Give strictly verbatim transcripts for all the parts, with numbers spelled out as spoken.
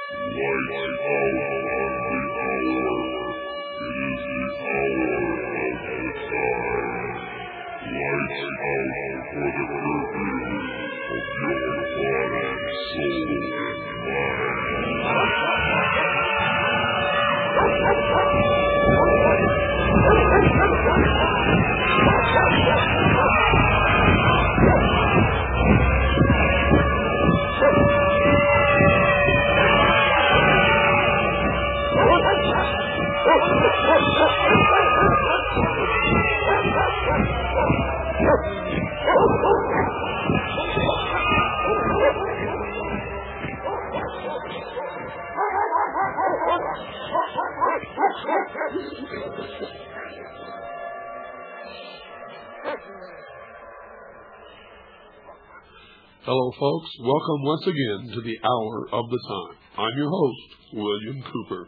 Hello, folks. Welcome once again to the Hour of the Time. I'm your host, William Cooper.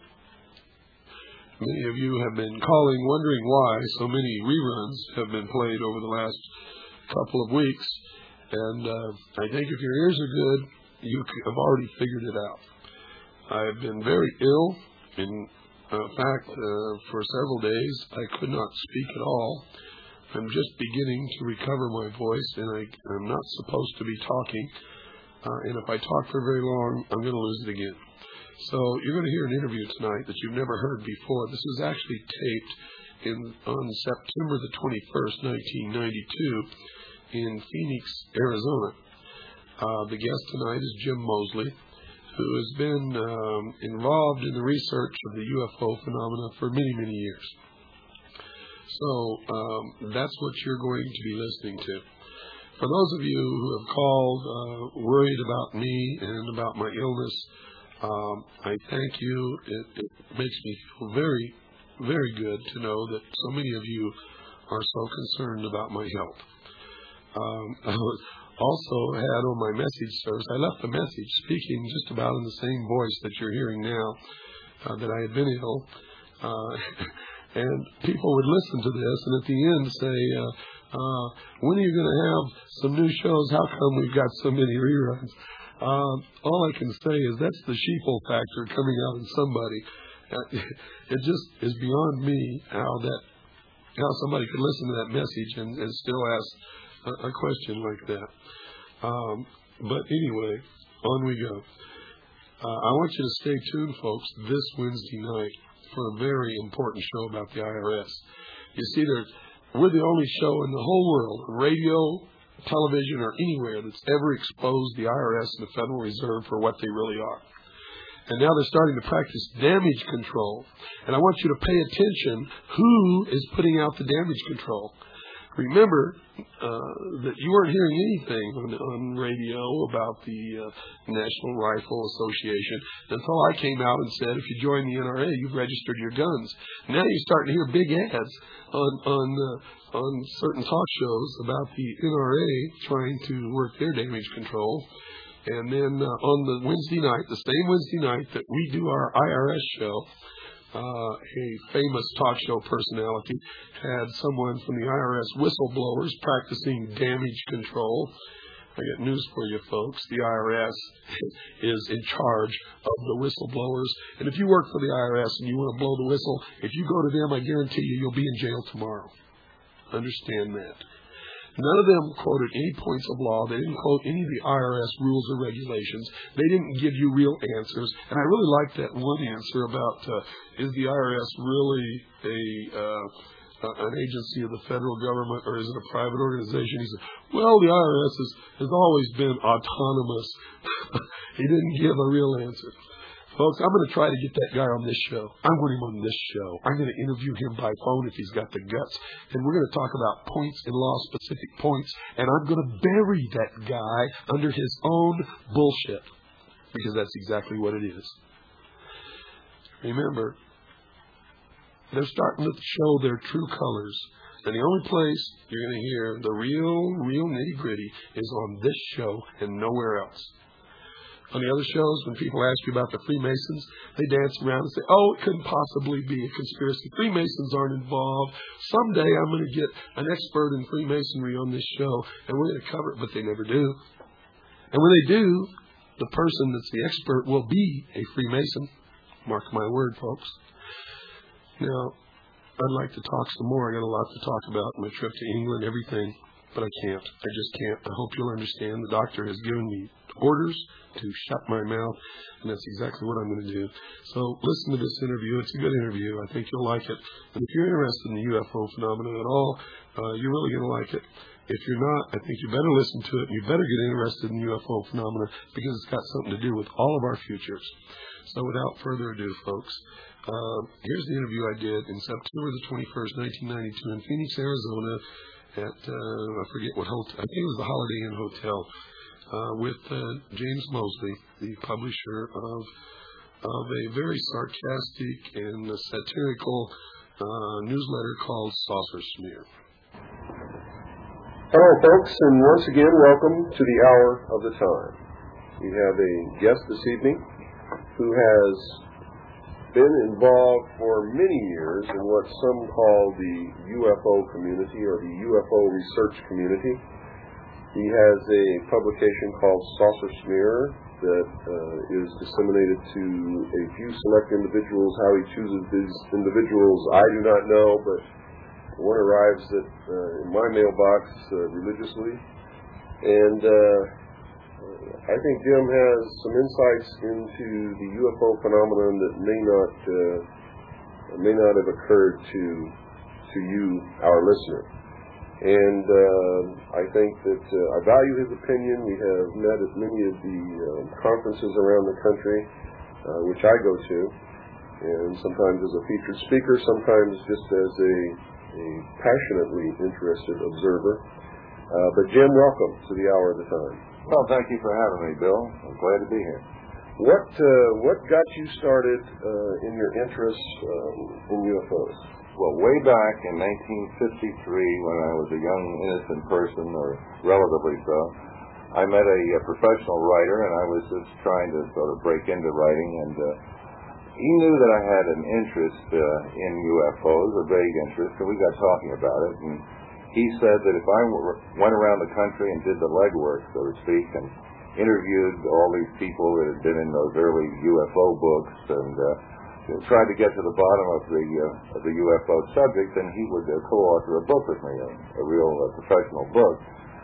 Many of you have been calling wondering why so many reruns have been played over the last couple of weeks. And uh, I think if your ears are good, you have already figured it out. I've been very ill. In uh, fact, uh, for several days, I could not speak at all. I'm just beginning to recover my voice, and I, I'm not supposed to be talking. Uh, and if I talk for very long, I'm going to lose it again. So you're going to hear an interview tonight that you've never heard before. This was actually taped in, on September the twenty-first, nineteen ninety-two, in Phoenix, Arizona. Uh, the guest tonight is Jim Moseley, who has been um, involved in the research of the U F O phenomena for many, many years. So um, that's what you're going to be listening to. For those of you who have called uh, worried about me and about my illness, um, I thank you. It, it makes me feel very, very good to know that so many of you are so concerned about my health. Um, I also had on my message service, I left a message speaking just about in the same voice that you're hearing now, uh, that I had been ill. Uh, And people would listen to this and at the end say, uh, uh, when are you going to have some new shows? How come we've got so many reruns? Uh, all I can say is that's the sheeple factor coming out in somebody. Uh, it just is beyond me how that how somebody could listen to that message and, and still ask a, a question like that. Um, but anyway, on we go. Uh, I want you to stay tuned, folks, this Wednesday night for a very important show about the I R S. You see, there's, we're the only show in the whole world, radio, television, or anywhere that's ever exposed the I R S and the Federal Reserve for what they really are. And now they're starting to practice damage control. And I want you to pay attention who is putting out the damage control. Remember uh, that you weren't hearing anything on, on radio about the uh, National Rifle Association until I came out and said, if you join the N R A, you've registered your guns. Now you're starting to hear big ads on on uh, on certain talk shows about the N R A trying to work their damage control. And then uh, on the Wednesday night, the same Wednesday night that we do our I R S show, Uh, a famous talk show personality had someone from the I R S whistleblowers practicing damage control. I got news for you, folks. The I R S is in charge of the whistleblowers. And if you work for the I R S and you want to blow the whistle, if you go to them, I guarantee you, you'll be in jail tomorrow. Understand that. None of them quoted any points of law. They didn't quote any of the I R S rules or regulations. They didn't give you real answers. And I really like that one answer about, uh, is the I R S really a uh, uh, an agency of the federal government or is it a private organization? He said, well, the I R S is, has always been autonomous. He didn't give a real answer. Folks, I'm going to try to get that guy on this show. I want him on this show. I'm going to interview him by phone if he's got the guts. And we're going to talk about points and law-specific points. And I'm going to bury that guy under his own bullshit. Because that's exactly what it is. Remember, they're starting to show their true colors. And the only place you're going to hear the real, real nitty-gritty is on this show and nowhere else. On the other shows, when people ask you about the Freemasons, they dance around and say, oh, it couldn't possibly be a conspiracy. Freemasons aren't involved. Someday I'm going to get an expert in Freemasonry on this show, and we're going to cover it, but they never do. And when they do, the person that's the expert will be a Freemason. Mark my word, folks. Now, I'd like to talk some more. I got a lot to talk about, my trip to England, everything, but I can't. I just can't. I hope you'll understand. The doctor has given me orders to shut my mouth, and that's exactly what I'm going to do. So listen to this interview. It's a good interview. I think you'll like it. And if you're interested in the U F O phenomenon at all, uh, you're really going to like it. If you're not, I think you better listen to it, and you better get interested in U F O phenomena, because it's got something to do with all of our futures. So without further ado, folks, uh, here's the interview I did in September the twenty-first, nineteen ninety-two in Phoenix, Arizona at, uh, I forget what hotel, I think it was the Holiday Inn Hotel, uh, with uh, James Mosley, the publisher of, of a very sarcastic and uh, satirical uh, newsletter called Saucer Smear. Hello, folks, and once again, welcome to the Hour of the Time. We have a guest this evening who has been involved for many years in what some call the U F O community or the U F O research community. He has a publication called Saucer Smear that uh, is disseminated to a few select individuals. How he chooses these individuals, I do not know, but one arrives at, uh, in my mailbox uh, religiously. And uh, I think Jim has some insights into the U F O phenomenon that may not uh, may not have occurred to to you, our listener. And uh, I think that uh, I value his opinion. We have met at many of the uh, conferences around the country, uh, which I go to, and sometimes as a featured speaker, sometimes just as a, a passionately interested observer. Uh, but Jim, welcome to the Hour of the Time. Well, thank you for having me, Bill. I'm glad to be here. What uh, what got you started uh, in your interest um, in U F Os? Well, way back in nineteen fifty-three, when I was a young, innocent person, or relatively so, I met a, a professional writer, and I was just trying to sort of break into writing, and uh, he knew that I had an interest uh, in U F Os, a vague interest, and we got talking about it, and he said that if I were, went around the country and did the legwork, so to speak, and interviewed all these people that had been in those early U F O books and uh, tried to get to the bottom of the uh, of the U F O subject, then he would uh, co-author a book with me, a, a real uh, professional book.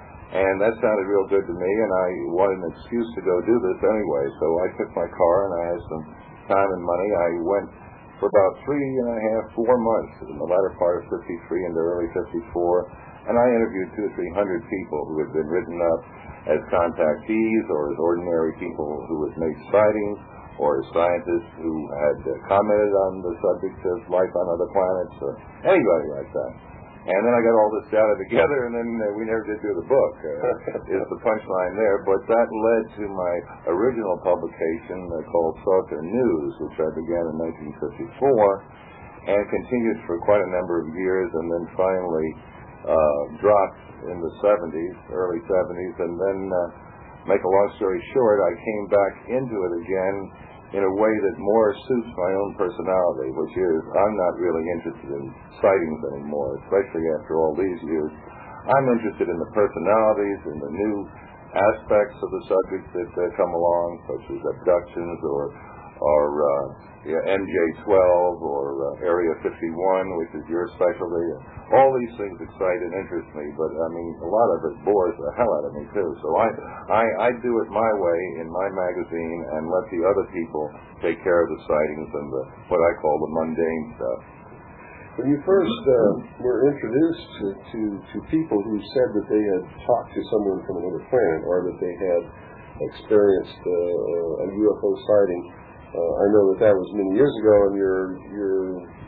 And that sounded real good to me, and I wanted an excuse to go do this anyway. So I took my car, and I had some time and money. I went for about three and a half, four months in the latter part of fifty-three into early fifty-four, and I interviewed two or three hundred people who had been written up as contactees or as ordinary people who had made sightings, or as scientists who had uh, commented on the subject of life on other planets, or anybody like that. And then I got all this data together, and then uh, we never did do the book, uh, is the punchline there. But that led to my original publication uh, called Saucer News, which I began in nineteen fifty-four, and continued for quite a number of years, and then finally uh, dropped in the seventies, early seventies, and then, uh, make a long story short, I came back into it again in a way that more suits my own personality, which is I'm not really interested in sightings anymore, especially after all these years. I'm interested in the personalities and the new aspects of the subjects that uh, come along, such as abductions or or uh, yeah, M J twelve or uh, Area fifty-one, which is your specialty. All these things excite and interest me, but I mean, a lot of it bores the hell out of me too. So I, I, I do it my way in my magazine and let the other people take care of the sightings and the what I call the mundane stuff. When you first uh, were introduced to, to, to people who said that they had talked to someone from another planet or that they had experienced uh, a U F O sighting, uh, I know that that was many years ago, and your your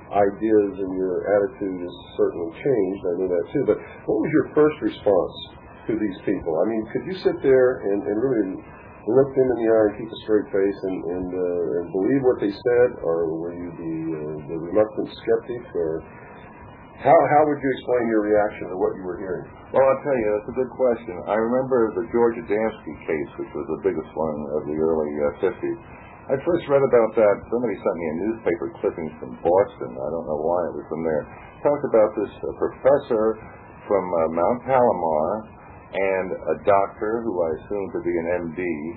ideas and your attitude has certainly changed. I know that too. But what was your first response to these people? I mean, could you sit there and, and really look them in the eye and keep a straight face and and, uh, and believe what they said, or were you the, uh, the reluctant skeptic, or how how would you explain your reaction to what you were hearing? Well, I'll tell you, that's a good question. I remember the George Adamski case, which was the biggest one of the early uh, fifties. I first read about that. Somebody sent me a newspaper clipping from Boston. I don't know why it was from there. Talked about this uh, professor from uh, Mount Palomar and a doctor who I assume to be an M D,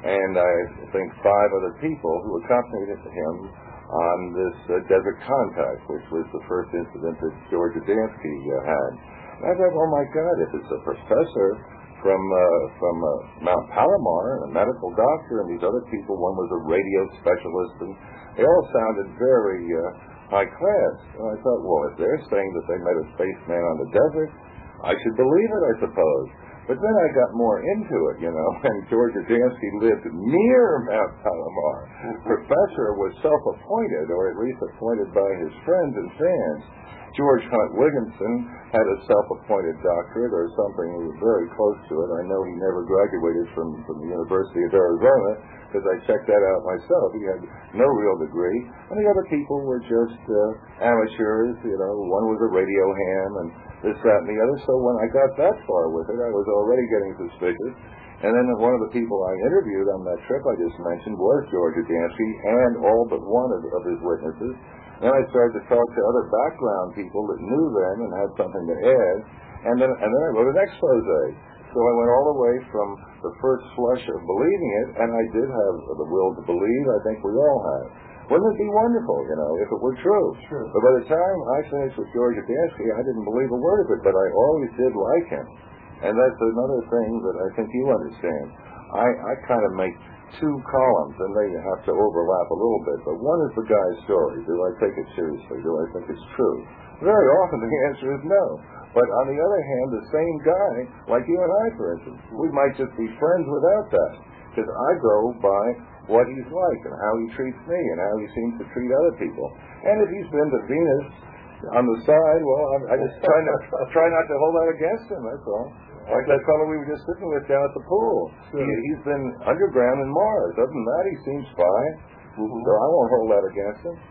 and I think five other people who accompanied him on this uh, desert contact, which was the first incident that George Adamski uh, had. And I thought, oh my God, if it's a professor from uh, from uh, Mount Palomar, a medical doctor, and these other people, one was a radio specialist, and they all sounded very uh, high class. And I thought, well, if they're saying that they met a spaceman on the desert, I should believe it, I suppose. But then I got more into it, you know, and George Adamski lived near Mount Palomar. Professor was self-appointed, or at least appointed by his friends and fans. George Hunt Williamson had a self-appointed doctorate or something very close to it. I know he never graduated from, from the University of Arizona because I checked that out myself. He had no real degree. And the other people were just uh, amateurs, you know. One was a radio ham and this, that, and the other. So when I got that far with it, I was already getting suspicious. And then one of the people I interviewed on that trip I just mentioned was George Adamski and all but one of, of his witnesses. Then I started to talk to other background people that knew them and had something to add, and then and then I wrote an expose. So I went all the way from the first flush of believing it, and I did have the will to believe. I think we all have. Wouldn't it be wonderful, you know, if it were true? Sure. But by the time I finished with George Adamski, I didn't believe a word of it, but I always did like him. And that's another thing that I think you understand. I, I kind of make two columns, and they have to overlap a little bit. But one is the guy's story. Do I take it seriously? Do I think it's true? Very often the answer is no. But on the other hand, the same guy, like you and I, for instance, we might just be friends without that. Because I go by what he's like and how he treats me and how he seems to treat other people. And if he's been to Venus on the side, well, I, I just try not, try not to hold that against him, that's all. Like that fellow we were just sitting with down at the pool. He, he's been underground in Mars. Other than that, he seems fine. Mm-hmm. So I won't hold that against him.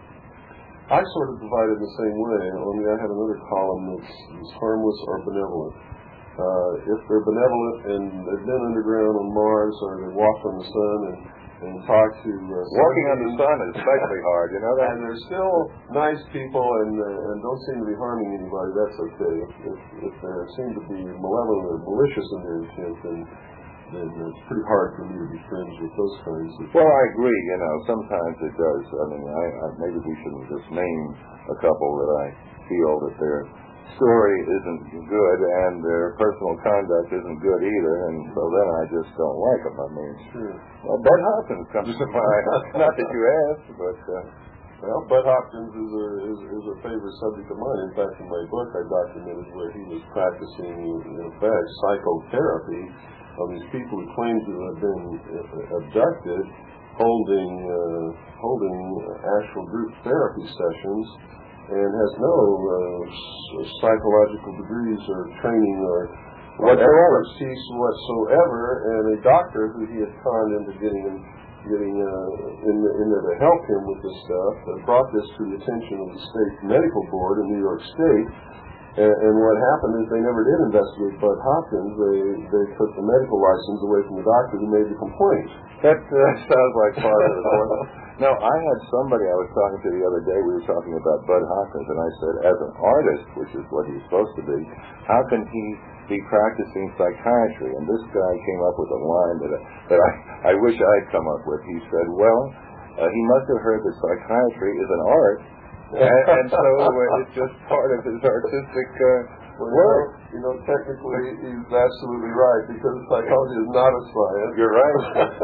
I sort of divide it the same way. Only I have another column that's, that's harmless or benevolent. Uh, if they're benevolent and they've been underground on Mars or they walked on the sun and, and talked to... Uh, Walking on the sun is especially hard, you know that? And they're still nice people and uh, and don't seem to be harming anybody, that's okay. If, if, if they seem to be malevolent or malicious in their intent, then, then it's pretty hard for me to be friends with those kinds of... Well, I agree, you know, sometimes it does. I mean, I, I maybe we shouldn't just name a couple that I feel that their story isn't good and their personal conduct isn't good either, and so then I just don't like them. I mean, sure. Well, Bud Hopkins comes to mind. Not that you asked, but... Uh, Well, Bud Hopkins is a, is, is a favorite subject of mine. In fact, in my book, I documented where he was practicing, in fact, psychotherapy on these people who claim to have been abducted, holding uh, holding actual group therapy sessions, and has no uh, psychological degrees or training or whatever expertise whatsoever, and a doctor who he had conned into getting him getting uh, in, in there to help him with this stuff, uh, brought this to the attention of the state medical board in New York State, and, and what happened is they never did investigate Bud Hopkins. They they took the medical license away from the doctor who made the complaint. That uh, sounds like part of the point. No, I had somebody I was talking to the other day, we were talking about Bud Hopkins, and I said, as an artist, which is what he's supposed to be, how can he be practicing psychiatry? And this guy came up with a line that, I, that I, I wish I'd come up with. He said, well, uh, he must have heard that psychiatry is an art, and, and so uh, it's just part of his artistic uh, well, work. You know, technically, he's absolutely right, because psychology is not a science. You're right.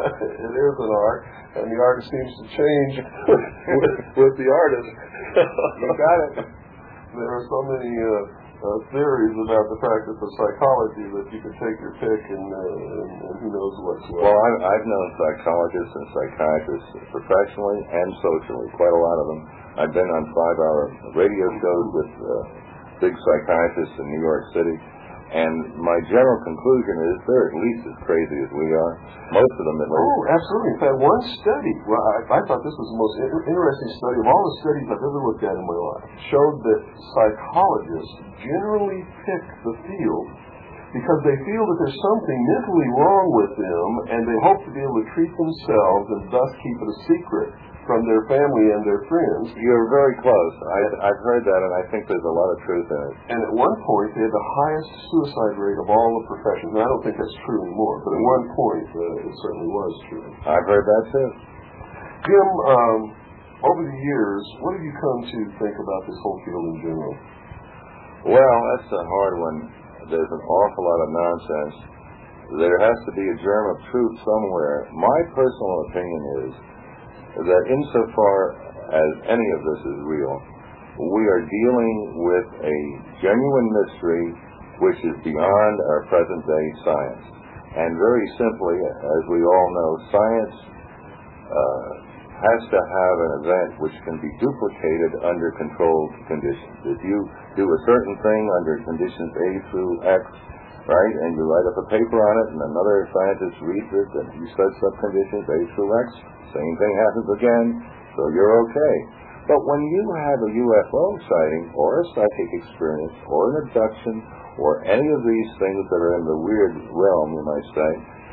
It is an art, and the artist seems to change with, with the artist. You got it. There are so many uh, uh, theories about the practice of psychology that you could take your pick, and, uh, and, and who knows what's what. Well, I've, I've known psychologists and psychiatrists professionally and socially, quite a lot of them. I've been on five-hour radio shows with uh, big psychiatrists in New York City, and my general conclusion is they're at least as crazy as we are. Most of them, at least. Oh, absolutely. In fact, one study, well, I, I thought this was the most inter- interesting study of all the studies I've ever looked at in my life, showed that psychologists generally pick the field because they feel that there's something mentally wrong with them, and they hope to be able to treat themselves and thus keep it a secret from their family and their friends. You're very close. I, I've heard that, and I think there's a lot of truth in it. And at one point, they had the highest suicide rate of all the professions. And I don't think that's true anymore, but at one point, uh, it certainly was true. I've heard that, too. Jim, um, over the years, what have you come to think about this whole field in general? Well, that's a hard one. There's an awful lot of nonsense. There has to be a germ of truth somewhere. My personal opinion is that insofar as any of this is real, we are dealing with a genuine mystery which is beyond our present-day science. And very simply, as we all know, science uh, has to have an event which can be duplicated under controlled conditions. If you do a certain thing under conditions A through X, right, and you write up a paper on it, and another scientist reads it, and he sets up conditions A through X, same thing happens again, so you're okay. But when you have a U F O sighting, or a psychic experience, or an abduction, or any of these things that are in the weird realm, you might say,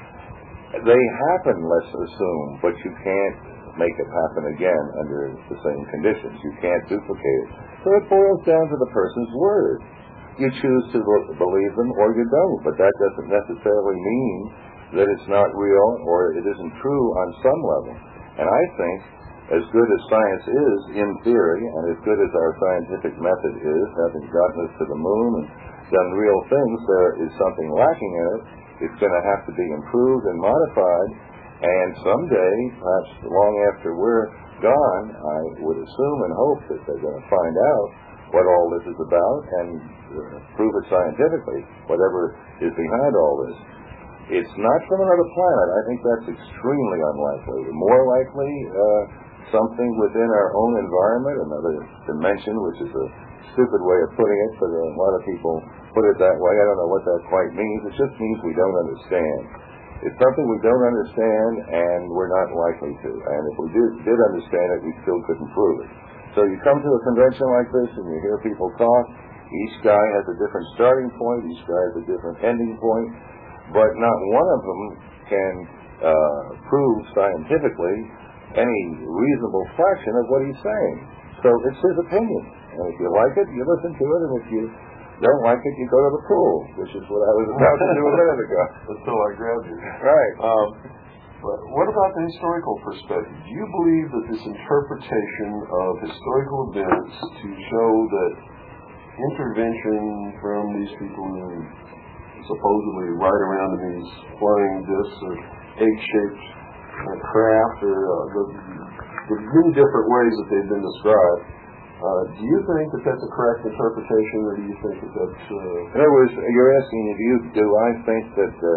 they happen, let's assume, but you can't make it happen again under the same conditions. You can't duplicate it. So it boils down to the person's word. You choose to believe them or you don't, but that doesn't necessarily mean that it's not real or it isn't true on some level. And I think as good as science is in theory, and as good as our scientific method is, having gotten us to the moon and done real things, there is something lacking in it. It's going to have to be improved and modified, and someday, perhaps long after we're gone, I would assume and hope that they're going to find out what all this is about and uh, prove it scientifically, whatever is behind all this. It's not from another planet. I think that's extremely unlikely. More likely, uh, something within our own environment, another dimension, which is a stupid way of putting it, but a lot of people put it that way. I don't know what that quite means. It just means we don't understand. It's something we don't understand, and we're not likely to. And if we did, did understand it, we still couldn't prove it. So you come to a convention like this, and you hear people talk. Each guy has a different starting point. Each guy has a different ending point. But not one of them can uh, prove scientifically any reasonable fraction of what he's saying. So it's his opinion. And if you like it, you listen to it. And if you don't like it, you go to the pool, which is what I was about to do a minute ago. Until I grabbed you. Right. Um, but what about the historical perspective? Do you believe that this interpretation of historical events to show that intervention from these people who supposedly ride around in these flying discs or egg-shaped uh, craft, or uh, the, the many different ways that they've been described, uh, do you think that that's a correct interpretation, or do you think that that's... Uh, In other words, you're asking if you do I think that uh,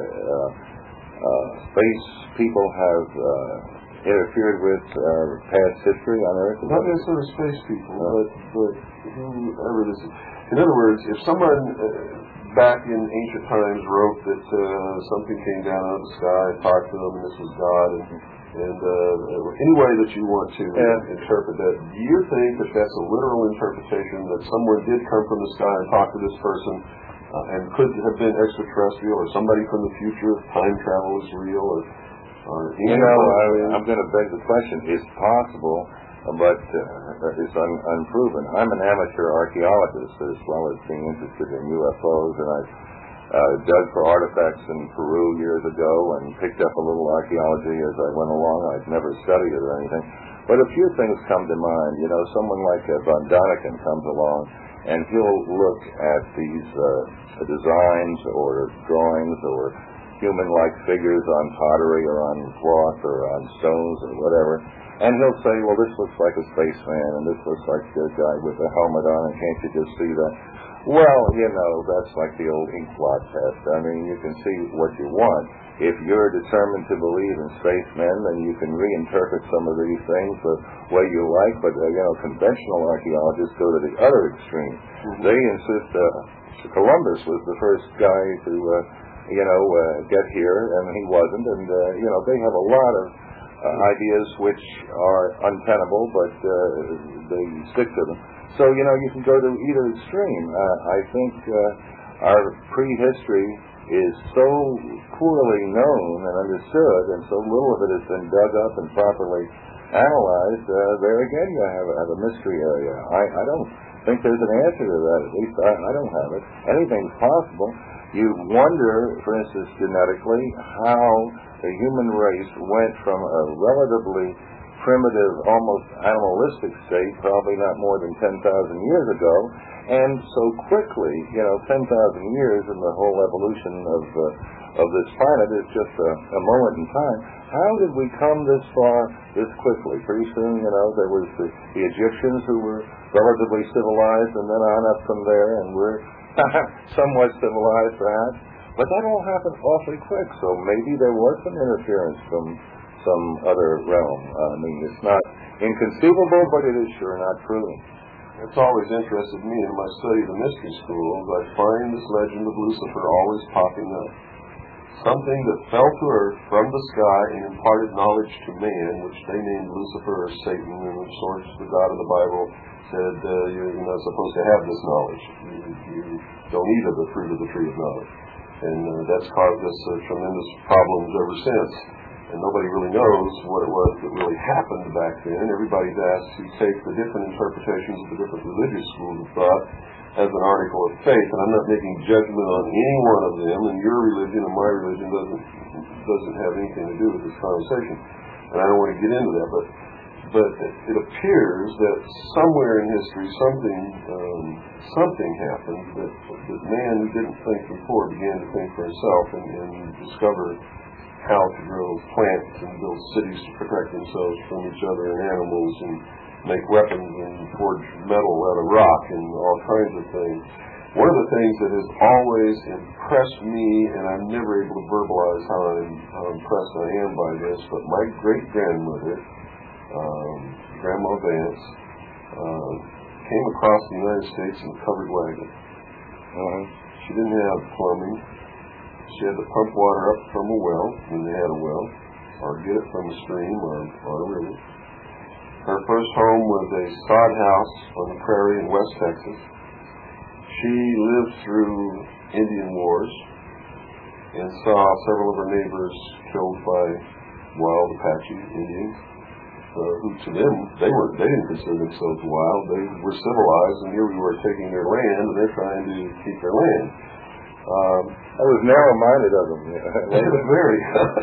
uh, space people have uh, interfered with our past history on Earth? Not necessarily space people, no. but, but whoever this is. In other words, if someone... Uh, back in ancient times wrote that uh, something came down out of the sky and talked to them, and this was God, and, and uh, any way that you want to yeah. interpret that, do you think that that's a literal interpretation, that someone did come from the sky and talk to this person, uh, and could have been extraterrestrial, or somebody from the future, if time travel is real, or... or you know, I, I'm going to beg the question, it's possible, but uh, it's un- unproven. I'm an amateur archaeologist as well as being interested in U F Os, and I uh, dug for artifacts in Peru years ago and picked up a little archaeology as I went along. I'd never studied it or anything. But a few things come to mind. You know, someone like uh, Von Daniken comes along, and he'll look at these uh, designs or drawings or human-like figures on pottery or on cloth or on stones or whatever, and he'll say, well, this looks like a spaceman, and this looks like a guy with a helmet on, and can't you just see that? Well, you know, that's like the old ink blot test. I mean, you can see what you want. If you're determined to believe in spacemen, then you can reinterpret some of these things the way you like, but, uh, you know, conventional archaeologists go to the other extreme. Mm-hmm. They insist uh, Columbus was the first guy to, uh, you know, uh, get here, and he wasn't, and, uh, you know, they have a lot of Uh, ideas which are untenable, but uh, they stick to them. So, you know, you can go to either extreme. Uh, I think uh, our prehistory is so poorly known and understood, and so little of it has been dug up and properly analyzed, uh, there again you have, have a mystery area. I, I don't think there's an answer to that. At least I, I don't have it. Anything's possible. You wonder, for instance, genetically, how the human race went from a relatively primitive, almost animalistic state, probably not more than ten thousand years ago, and so quickly, you know, ten thousand years in the whole evolution of uh, of this planet is just a, a moment in time. How did we come this far this quickly? Pretty soon, you know, there was the, the Egyptians who were relatively civilized, and then on up from there, and we're somewhat civilized, perhaps. But that all happened awfully quick, so maybe there was some interference from some other realm. Uh, I mean, it's not inconceivable, but it is sure not proven. It's always interested me in my study of the mystery schools. I find this legend of Lucifer always popping up. Something that fell to earth from the sky and imparted knowledge to man, which they named Lucifer or Satan, and of course the God of the Bible said, uh, you're not supposed to have this knowledge. You, you don't eat of the fruit of the tree of knowledge. And uh, that's caused us uh, tremendous problems ever since. And nobody really knows what it was that really happened back then. Everybody's asked to take the different interpretations of the different religious schools of thought as an article of faith. And I'm not making judgment on any one of them, and your religion and my religion doesn't doesn't have anything to do with this conversation. And I don't want to get into that, but but it, it appears that somewhere in history something um, something happened that, that man who didn't think before began to think for himself and, and discover how to grow plants and build cities to protect themselves from each other and animals and make weapons and forge metal out of rock and all kinds of things. One of the things that has always impressed me, and I'm never able to verbalize how, I'm, how impressed I am by this, but my great-grandmother, um, Grandma Vance, uh, came across the United States in a covered wagon. Uh-huh. She didn't have plumbing. She had to pump water up from a well, when they had a well, or get it from a stream or, or a river. Her first home was a sod house on the prairie in West Texas. She lived through Indian wars and saw several of her neighbors killed by wild Apache Indians, uh, who to them, they were they didn't consider themselves wild. They were civilized, and here we were taking their land, and they're trying to keep their land. Um, I was narrow-minded of them. Very.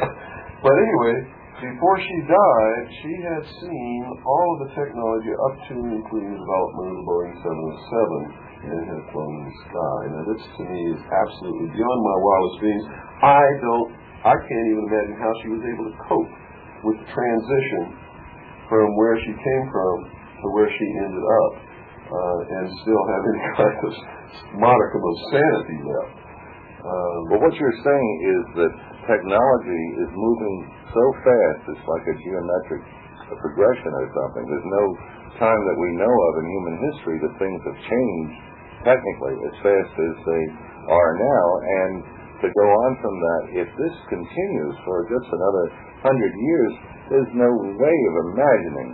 But anyway, before she died, she had seen all of the technology up to and including the development of the Boeing seven oh seven, and it had flown in the sky. Now, this to me is absolutely beyond my wildest dreams. I don't, I can't even imagine how she was able to cope with the transition from where she came from to where she ended up, uh, and still have any kind of modicum of sanity left. Um, but what you're saying is that technology is moving so fast, it's like a geometric progression or something. There's no time that we know of in human history that things have changed technically as fast as they are now. And to go on from that, if this continues for just another hundred years, there's no way of imagining,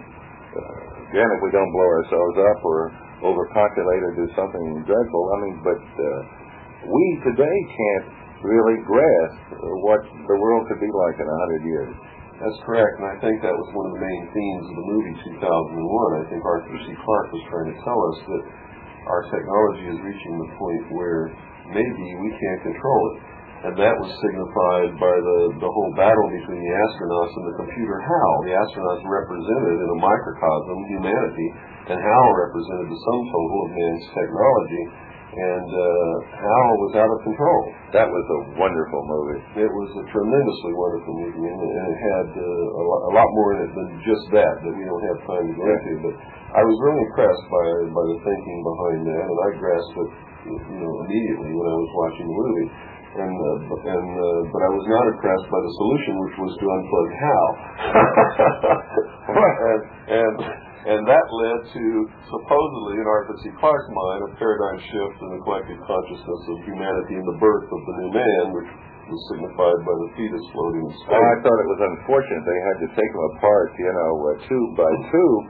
uh, again, if we don't blow ourselves up or overpopulate or do something dreadful, I mean, but uh, we today can't really grasp what the world could be like in a hundred years. That's correct, and I think that was one of the main themes of the movie two thousand one. I think Arthur C. Clarke was trying to tell us that our technology is reaching the point where maybe we can't control it. And that was signified by the, the whole battle between the astronauts and the computer HAL. The astronauts represented in a microcosm humanity, and HAL represented the sum total of man's technology. And uh, HAL was out of control. That was a wonderful movie. It was a tremendously wonderful movie, and it had uh, a, lot, a lot more in it than just that that we don't have time to go into. But I was really impressed by by the thinking behind that, and I grasped it, you know, immediately when I was watching the movie. And uh, and uh, but I was not impressed by the solution, which was to unplug HAL. and and and that led to, supposedly, in Arthur C. Clarke's mind, a paradigm shift in the collective consciousness of humanity and the birth of the new man, which was signified by the fetus floating in space. Oh, I thought it was unfortunate they had to take them apart, you know, uh, tube by tube.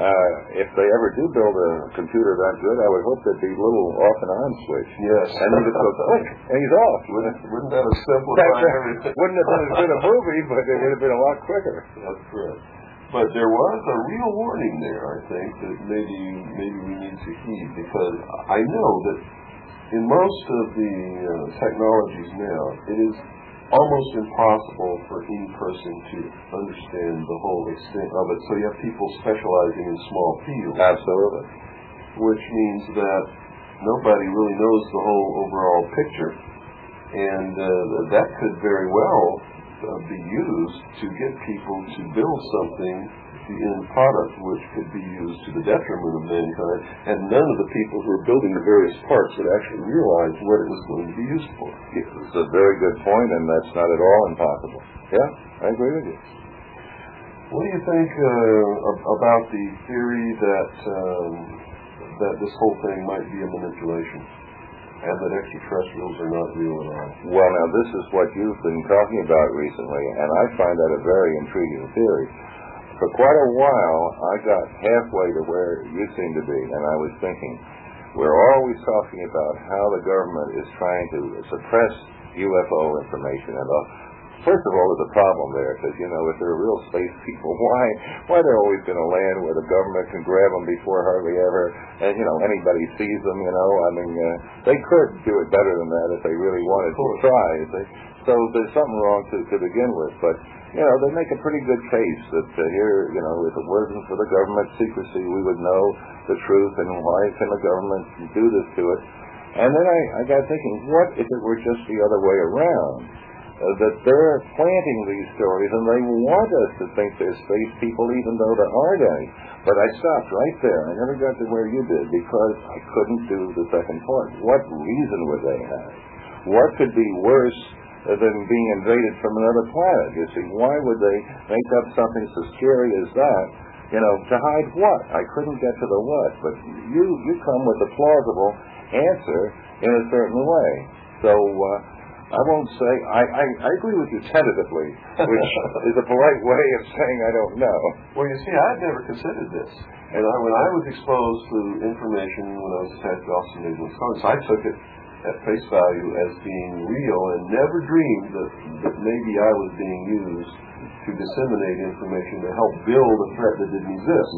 Uh, if they ever do build a computer that good, I would hope there'd be a little off and on switch. Yes. And you just go click, and he's off. Wouldn't, wouldn't that have simplified everything? Wouldn't have been as good a movie, but it would have been a lot quicker. That's correct. But there was a real warning there, I think, that maybe maybe we need to heed, because I know that in most of the uh, technologies now, it is almost impossible for any person to understand the whole extent of it. So you have people specializing in small fields. Absolutely. Which means that nobody really knows the whole overall picture. And uh, that could very well uh, be used to get people to build something, the end product, which could be used to the detriment of mankind, and none of the people who are building the various parts would actually realize what it was going to be used for. It's a very good point, and that's not at all impossible. Yeah, I agree with you. What do you think uh, about the theory that um, that this whole thing might be a manipulation, and that extraterrestrials are not real at all? Well, now, this is what you've been talking about recently, and I find that a very intriguing theory. For quite a while, I got halfway to where you seem to be, and I was thinking, we're always talking about how the government is trying to suppress U F O information. And uh, first of all, there's a problem there, because, you know, if they're real space people, why why they're always going to land where the government can grab them before hardly ever, and, you know, anybody sees them, you know? I mean, uh, they could do it better than that if they really wanted to try. They, so there's something wrong to, to begin with, but you know, they make a pretty good case that uh, here, you know, if it wasn't for the government secrecy, we would know the truth, and why can the government do this to us? And then I, I got thinking, what if it were just the other way around? Uh, that they're planting these stories, and they want us to think they're space people, even though there aren't any. But I stopped right there. I never got to where you did, because I couldn't do the second part. What reason would they have? What could be worse than being invaded from another planet? You see, why would they make up something so scary as that, you know, to hide what? I couldn't get to the what, but you you come with a plausible answer in a certain way. So uh, I won't say, I, I, I agree with you tentatively, which is a polite way of saying I don't know. Well, you see, I'd never considered this. And I, when I was exposed to information when I was attached to Officer of Naval Intelligence, I took it at face value as being real, and never dreamed that, that maybe I was being used to disseminate information to help build a threat that didn't exist.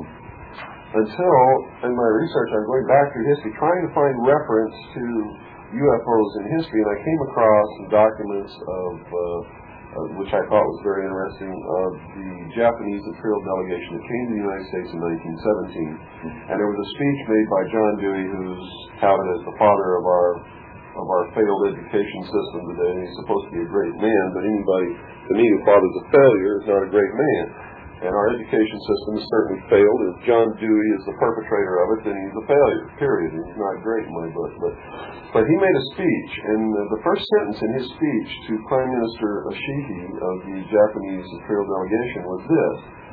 Until, in my research, I'm going back through history, trying to find reference to U F Os in history, and I came across some documents of, uh, uh, which I thought was very interesting, of the Japanese Imperial delegation that came to the United States in nineteen seventeen. And there was a speech made by John Dewey, who's touted as the father of our of our failed education system today. He's supposed to be a great man, but anybody, to me, who fathers a failure is not a great man. And our education system has certainly failed. If John Dewey is the perpetrator of it, then he's a failure, period. And he's not great in my book. But, but he made a speech, and the first sentence in his speech to Prime Minister Ashiki of the Japanese Imperial delegation was this,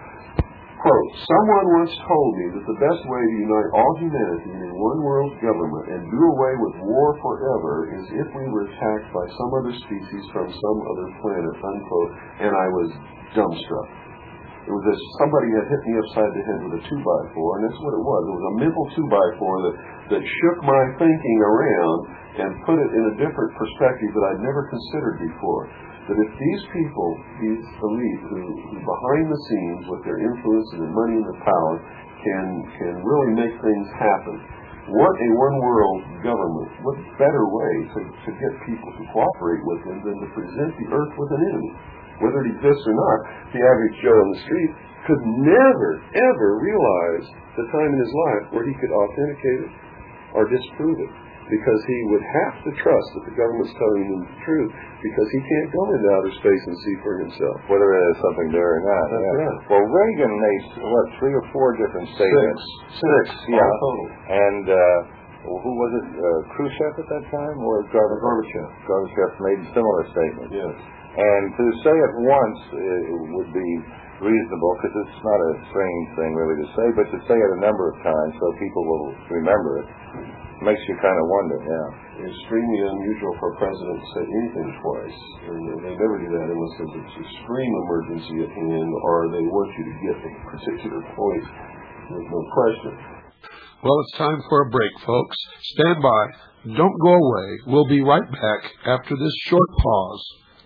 quote, "Someone once told me that the best way to unite all humanity in one world government and do away with war forever is if we were attacked by some other species from some other planet," unquote. And I was dumbstruck. It was as somebody had hit me upside the head with a two by four, and that's what it was. It was a mental two by four that, that shook my thinking around and put it in a different perspective that I'd never considered before. That if these people, these elite, who, who behind the scenes with their influence and their money and their power can can really make things happen, what a one-world government, what better way to, to get people to cooperate with them than to present the earth with an enemy? Whether it exists or not, the average Joe on the street could never, ever realize the time in his life where he could authenticate it or disprove it, because he would have to trust that the government's telling him the truth, because he can't go into outer space and see for himself. Whether there's something there or not. That's yeah. right. Well, Reagan made, what, three or four different statements? Six. Six, yeah. all total. And uh, who was it, uh, Khrushchev at that time, or Gorbachev? Gorbachev. Gorbachev made similar statements. Yes. And to say it once uh, would be reasonable, because it's not a strange thing really to say, but to say it a number of times so people will remember it. makes you kind of wonder, yeah. Extremely unusual for a president to say anything twice. And they never do that unless there's an extreme emergency at hand or they want you to get a particular point. There's no question. Well, it's time for a break, folks. Stand by. Don't go away. We'll be right back after this short pause.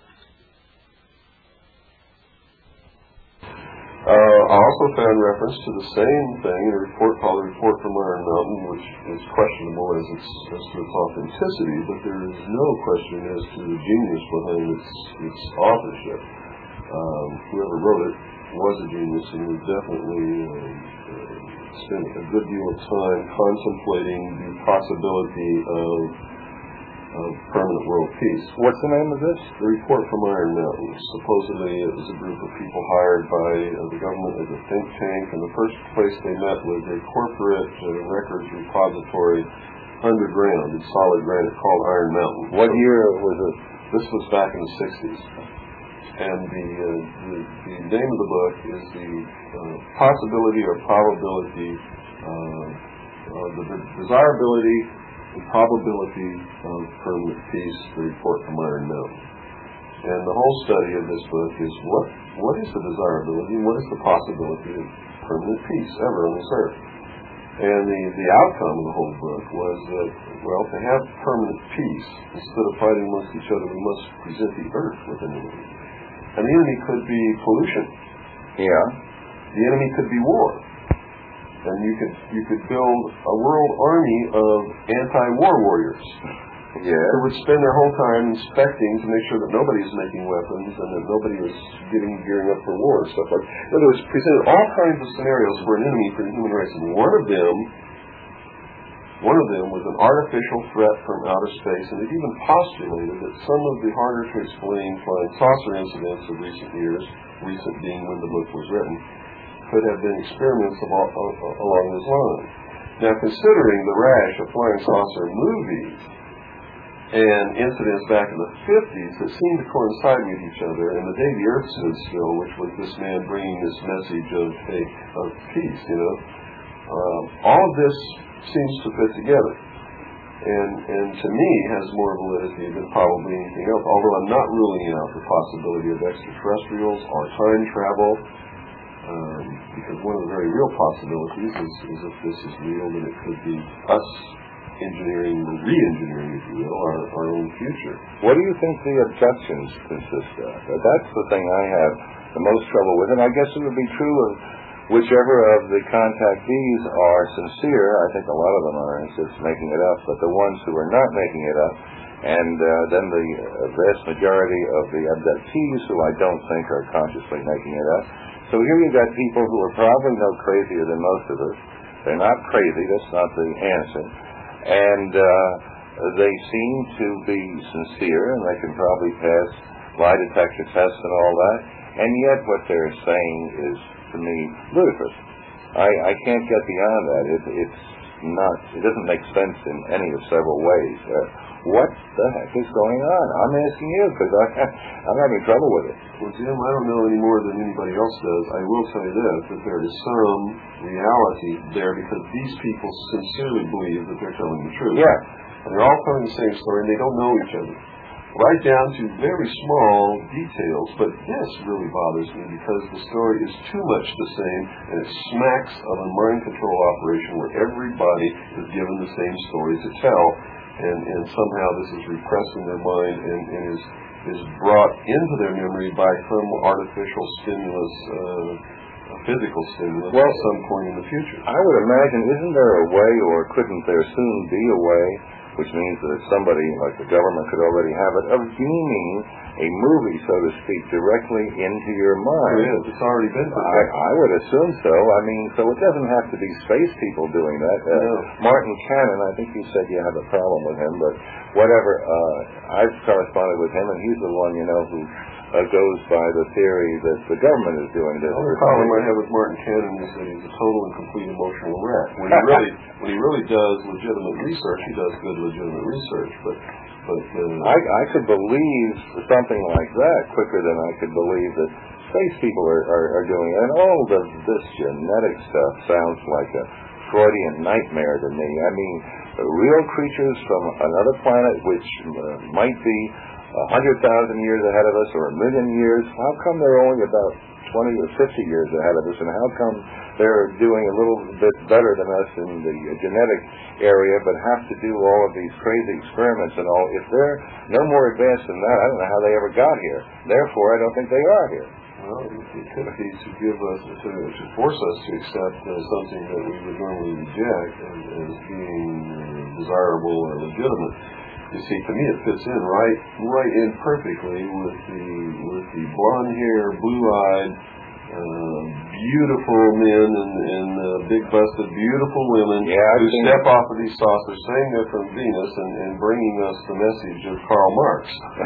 Uh, I also found reference to the same thing in a report called the Report from Iron Mountain, which is questionable as, its, as to its authenticity, but there is no question as to the genius behind its, its authorship. Um, whoever wrote it was a genius and was definitely um, uh, spent a good deal of time contemplating the possibility of of permanent world peace. What's the name of this? The Report from Iron Mountain. Supposedly it was a group of people hired by uh, the government as a think tank, and the first place they met was a corporate uh, records repository underground in solid granite called Iron Mountain. What so year was it? This was back in the sixties. And the, uh, the, the name of the book is the uh, possibility or probability, uh, or the desirability and probability of permanent peace, the Report from Iron Mountain. And the whole study of this book is what what is the desirability and what is the possibility of permanent peace ever on this earth. And the, the outcome of the whole book was that, well, to have permanent peace, instead of fighting amongst each other, we must present the earth with an enemy. And the enemy could be pollution. Yeah. The enemy could be war. And you could you could build a world army of anti-war warriors. Yeah. Who would spend their whole time inspecting to make sure that nobody is making weapons and that nobody is getting gearing up for war and stuff like that. In other words, presented all kinds of scenarios for an enemy for the human race. And one of them one of them was an artificial threat from outer space, and it even postulated that some of the harder to explain flying saucer incidents of recent years, recent being when the book was written, could have been experiments of all, uh, along those lines. Now, considering the rash of flying saucer movies and incidents back in the fifties that seemed to coincide with each other, and the day the Earth stood still, which was this man bringing this message of, hey, of peace, you know, um, all of this seems to fit together. And, and to me, has more validity than probably anything else, although I'm not ruling out the possibility of extraterrestrials or time travel. Um, because one of the very real possibilities is, is if this is real, then it could be us engineering, re-engineering, if you will, our, our own future. What do you think the objections consist of? That's the thing I have the most trouble with, and I guess it would be true of whichever of the contactees are sincere. I think a lot of them are just making it up, but the ones who are not making it up, and uh, then the uh, vast majority of the abductees who I don't think are consciously making it up. So here you've got people who are probably no crazier than most of us. They're not crazy, that's not the answer. And uh, they seem to be sincere, and they can probably pass lie detector tests and all that. And yet what they're saying is, to me, ludicrous. I, I can't get beyond that. It, it's not, it doesn't make sense in any of several ways. Uh, what the heck is going on? I'm asking you because I'm having trouble with it. Well, Jim, I don't know any more than anybody else does. I will tell you this, that there is some reality there because these people sincerely believe that they're telling the truth. Yeah. And they're all telling the same story, and they don't know each other. Right down to very small details, but this really bothers me because the story is too much the same, and it smacks of a mind control operation where everybody is given the same story to tell, and, and somehow this is repressed in their mind and, and is is brought into their memory by some artificial stimulus, uh, physical stimulus well, at some point in the future. I would imagine, isn't there a way, or couldn't there soon be a way, which means that somebody like the government could already have it, of beaming a movie, so to speak, directly into your mind? It is. It's already been done. I, I would assume so. I mean, so it doesn't have to be space people doing that. Uh, no. Martin Cannon, I think you said you have a problem with him, but whatever. Uh, I've corresponded with him, and he's the one, you know, who uh, goes by the theory that the government is doing this. The only problem I have with Martin Cannon is that he's a total and complete emotional wreck. When he really, when he really does legitimate research, he does good legitimate research, but But, uh, I, I could believe something like that quicker than I could believe that space people are, are, are doing it. And all of this genetic stuff sounds like a Freudian nightmare to me. I mean, real creatures from another planet which uh, might be a hundred thousand years ahead of us or a million years. How come they're only about twenty or fifty years ahead of us, and how come they're doing a little bit better than us in the uh, genetic area, but have to do all of these crazy experiments and all? If they're no more advanced than that, I don't know how they ever got here. Therefore, I don't think they are here. Well, it could be to give us, to, to force us to accept uh, something that we would normally reject as, as being uh, desirable or legitimate. You see, to me, it fits in right, right in perfectly with the with the blonde hair, blue-eyed, uh, beautiful men and, and uh, big-busted, beautiful women yeah, who step off of these saucers, saying they're from Venus, and, and bringing us the message of Karl Marx.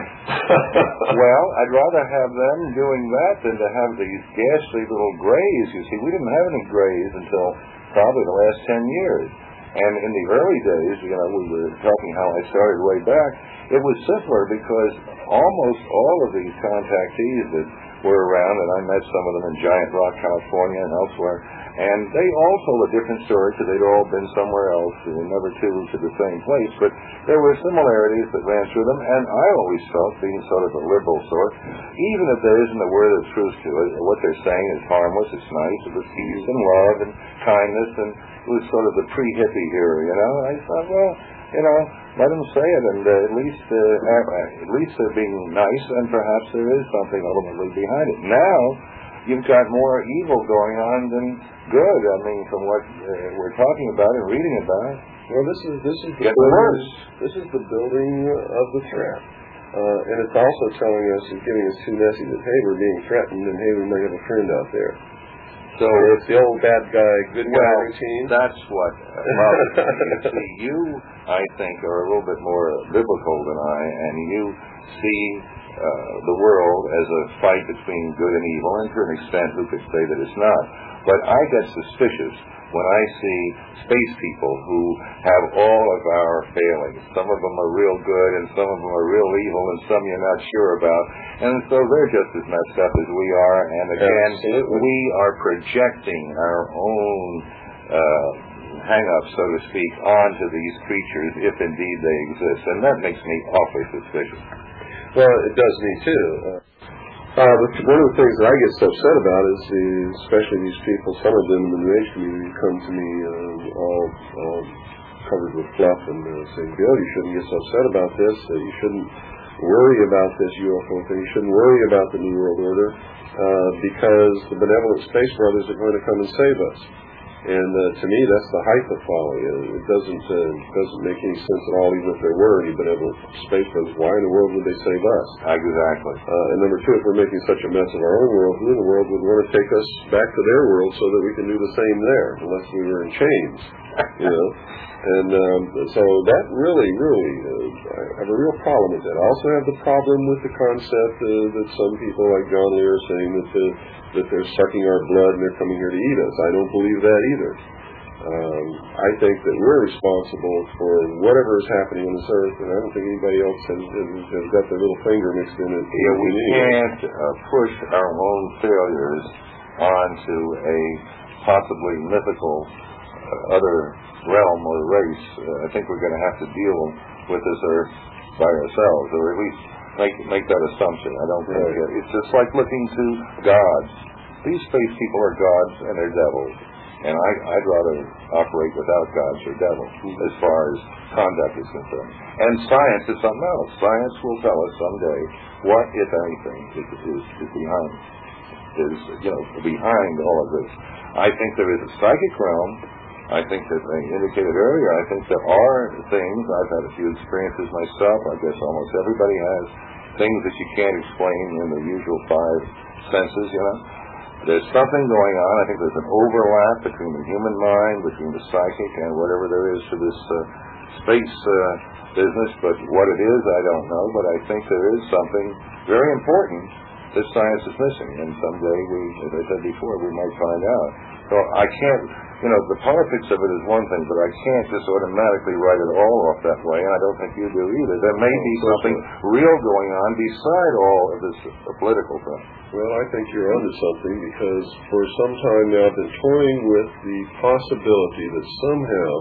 Well, I'd rather have them doing that than to have these ghastly little grays. You see, we didn't have any grays until probably the last ten years. And in the early days, you know, we were talking how I started way back, it was simpler because almost all of these contactees that were around, and I met some of them in Giant Rock, California and elsewhere, and they all told a different story because they'd all been somewhere else and never to, to the same place, but there were similarities that ran through them, and I always felt, being sort of a liberal sort, even if there isn't a word of truth to it, what they're saying is harmless, it's nice, it was peace and love and kindness, and it was sort of the pre-hippie era, you know, and I thought, well, you know, let them say it, and uh, at least uh, at least they're being nice, and perhaps there is something ultimately behind it. Now, you've got more evil going on than good. I mean, from what uh, we're talking about and reading about. Well, this is this is the Get building, worse. This is the building of the threat, uh, and it's also telling us and giving us two messages that hey, we're being threatened, and hey, we might have a friend out there. So it's the old bad guy, good guy well, routine. That's what. Well, you see, you, I think, are a little bit more biblical than I, and you see uh, the world as a fight between good and evil, and to an extent, who could say that it's not? But I get suspicious when I see space people who have all of our failings. Some of them are real good, and some of them are real evil, and some you're not sure about. And so they're just as messed up as we are. And again, Absolutely. we are projecting our own uh, hang-ups, so to speak, onto these creatures, if indeed they exist. And that makes me awfully suspicious. Well, it does me too. Uh, Uh, but one of the things that I get so upset about is, the, especially these people, some of them in the New Age community come to me uh, all, all covered with fluff and uh, saying, Bill, you shouldn't get so upset about this, uh, you shouldn't worry about this U F O thing, you shouldn't worry about the New World Order, uh, because the benevolent space brothers are going to come and save us. And uh, to me, that's the height of folly. Uh, it doesn't uh, doesn't make any sense at all, even if there were any benevolent space brothers. Why in the world would they save us? Exactly. Uh, and number two, if we're making such a mess of our own world, who in the world would want to take us back to their world so that we can do the same there, unless we were in chains, you know? And um, so that really, really, uh, I have a real problem with that. I also have the problem with the concept uh, that some people like John Lear are saying that uh, that they're sucking our blood and they're coming here to eat us. I don't believe that either. Um, I think that we're responsible for whatever is happening on this earth, and I don't think anybody else has, has, has got their little finger mixed in it. Yeah, we can't uh, push our own failures onto a possibly mythical uh, other realm or race. Uh, I think we're going to have to deal with this earth by ourselves, or at least make make that assumption. I don't think right. it, it's just like looking to gods. These space people are gods and they're devils, and I, I'd rather operate without gods or devils as far as conduct is concerned. And science is something else. Science will tell us someday what, if anything, is, is, is behind is you know behind all of this. I think there is a psychic realm. I think that I indicated earlier, I think there are things, I've had a few experiences myself, I guess almost everybody has, things that you can't explain in the usual five senses, you know. There's something going on. I think there's an overlap between the human mind, between the psychic, and whatever there is to this uh, space uh, business, but what it is, I don't know, but I think there is something very important that science is missing, and someday, we, as I said before, we might find out. So I can't, you know, the politics of it is one thing, but I can't just automatically write it all off that way, and I don't think you do either. There may be something real going on beside all of this uh, political thing. Well, I think you're onto something, because for some time now I've been toying with the possibility that somehow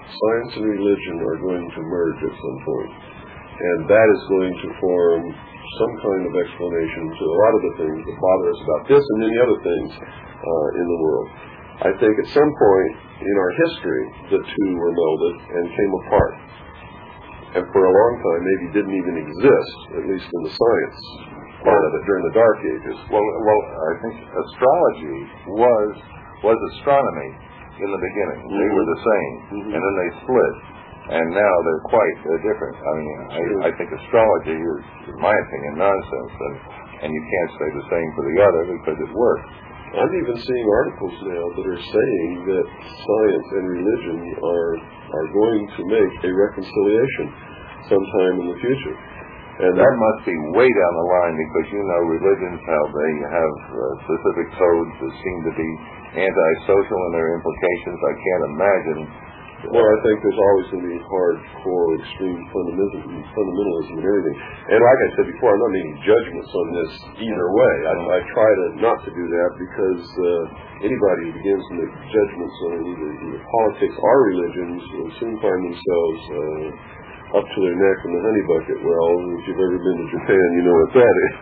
science and religion are going to merge at some point. And that is going to form some kind of explanation to a lot of the things that bother us about this and many other things uh, in the world. I think at some point in our history, the two were melded and came apart. And for a long time, maybe didn't even exist, at least in the science part of it during the Dark Ages. Well, well, I think astrology was was astronomy in the beginning. Mm-hmm. They were the same, mm-hmm. and then they split, and now they're quite uh, different. I mean, I, I think astrology is, in my opinion, nonsense, and and you can't say the same for the other because it works. I'm even seeing articles now that are saying that science and religion are are going to make a reconciliation sometime in the future. And that must be way down the line, because you know religions, how they have uh, specific codes that seem to be antisocial in their implications. I can't imagine. Well, I think there's always going to be hardcore, extreme fundamentalism, fundamentalism and everything. And like I said before, I'm not making judgments on this either way. I, I try to not to do that, because uh, anybody who begins to make judgments on either, either politics or religions will soon find themselves uh, up to their neck in the honey bucket. Well, if you've ever been to Japan, you know what that is.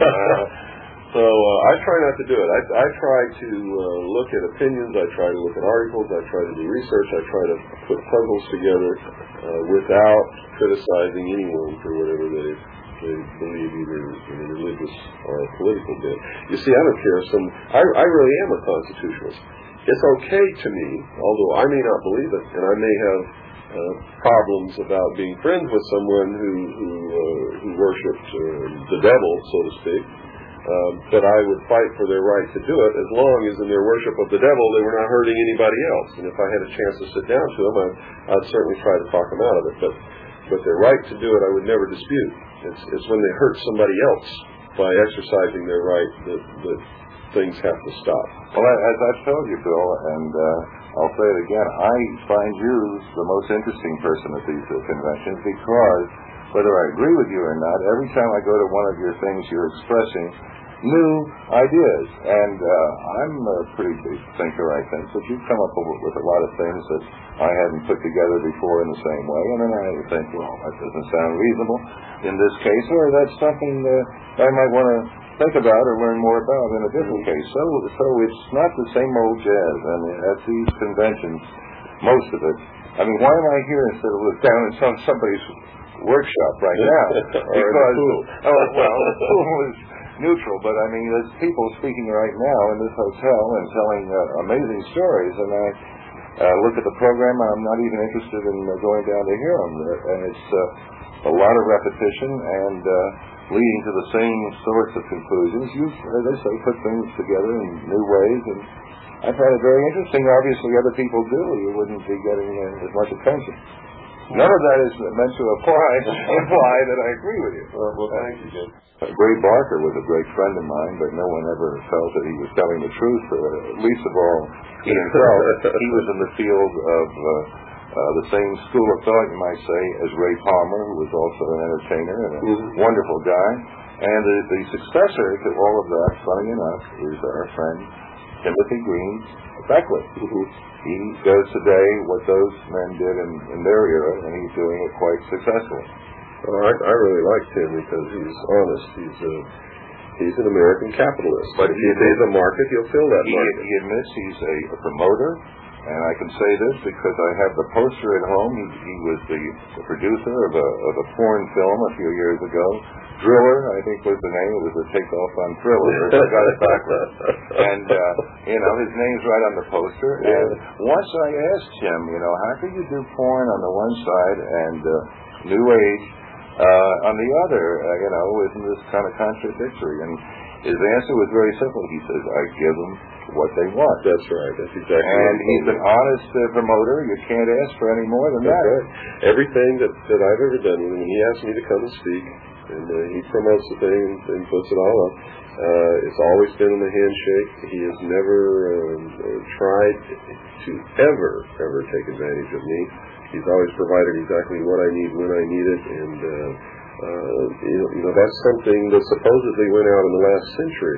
So uh, I try not to do it. I, I try to uh, look at opinions. I try to look at articles. I try to do research. I try to put puzzles together uh, without criticizing anyone for whatever they they believe, either in a religious or a political bit. You see, I don't care if some. I, I really am a constitutionalist. It's okay to me, although I may not believe it, and I may have uh, problems about being friends with someone who who, uh, who worshipped uh, the devil, so to speak. Um, but I would fight for their right to do it, as long as in their worship of the devil they were not hurting anybody else. And if I had a chance to sit down to them, I, I'd certainly try to talk them out of it. But but their right to do it, I would never dispute. It's, it's when they hurt somebody else by exercising their right that, that things have to stop. Well, as I've told you, Bill, and uh, I'll say it again, I find you the most interesting person at these uh, conventions, because whether I agree with you or not, every time I go to one of your things, you're expressing new ideas. And uh, I'm a pretty big thinker, I think, but you've come up with a lot of things that I hadn't put together before in the same way. And then I think, well, that doesn't sound reasonable in this case, or that's something uh, I might want to think about or learn more about in a different case. So, so it's not the same old jazz. I mean, at these conventions, most of it, I mean, why am I here instead of down in some somebody's workshop right now? Because, oh, well, the pool is neutral, but I mean, there's people speaking right now in this hotel and telling uh, amazing stories, and I uh, look at the program, I'm not even interested in uh, going down to hear them, and it's uh, a lot of repetition and uh, leading to the same sorts of conclusions. You, as I say, put things together in new ways, and I find it very interesting. Obviously, other people do. You wouldn't be getting uh, as much attention. None of that is meant to apply, imply that I agree with you. Well, well thank you, Jim. Uh, Gray Barker was a great friend of mine, but no one ever felt that he was telling the truth, uh, least of all he himself. He was in the field of uh, uh, the same school of thought, you might say, as Ray Palmer, who was also an entertainer and a mm-hmm. wonderful guy. And the, the successor to all of that, funny enough, is our friend Timothy Green Beckwith. Mm-hmm. He does today what those men did in, in their era, and he's doing it quite successfully. Well, I, I really like Tim because he's honest. He's a, he's an American capitalist. But if he sees a market, he'll fill that he, market. He admits he's a, a promoter, and I can say this because I have the poster at home. He, he was the, the producer of a, of a porn film a few years ago. Driller, I think was the name. It was a takeoff on Thriller. I got it backwards. And, uh, you know, his name's right on the poster. And once I asked him, you know, how could you do porn on the one side and uh, New Age uh, on the other? Uh, you know, isn't this kind of contradictory? And his answer was very simple. He says, I give them what they want. That's right. That's exactly right. And he's an honest uh, promoter. You can't ask for any more than That's that. Right. Everything that, that I've ever done with him, when he asked me to come and speak, and uh, he promotes the thing and, and puts it all up, uh, it's always been in the handshake. He has never um, uh, tried to ever, ever take advantage of me. He's always provided exactly what I need when I need it, and uh, uh, you, know, you know that's something that supposedly went out in the last century.